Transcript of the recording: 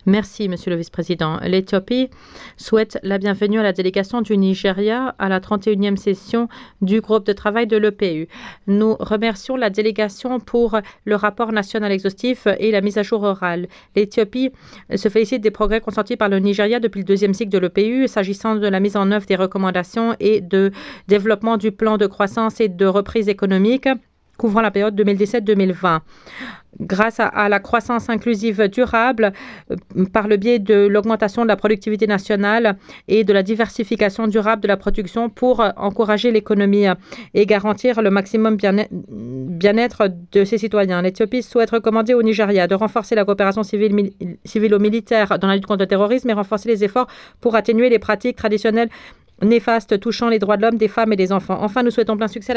Merci, Monsieur le Vice-président. L'Éthiopie souhaite la bienvenue à la délégation du Nigeria à la 31e session du groupe de travail de l'EPU. Nous remercions la délégation pour le rapport national exhaustif et la mise à jour orale. L'Éthiopie se félicite des progrès consentis par le Nigeria depuis le deuxième cycle de l'EPU s'agissant de la mise en œuvre des recommandations et de développement du plan de croissance et de reprise économique couvrant la période 2017-2020. Grâce à la croissance inclusive durable par le biais de l'augmentation de la productivité nationale et de la diversification durable de la production pour encourager l'économie et garantir le maximum bien-être de ses citoyens. L'Éthiopie souhaite recommander au Nigeria de renforcer la coopération civilo-militaire dans la lutte contre le terrorisme et renforcer les efforts pour atténuer les pratiques traditionnelles néfastes touchant les droits de l'homme, des femmes et des enfants. Enfin, nous souhaitons plein succès